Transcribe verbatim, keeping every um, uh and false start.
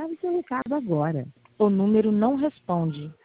Grave seu recado agora. O número não responde.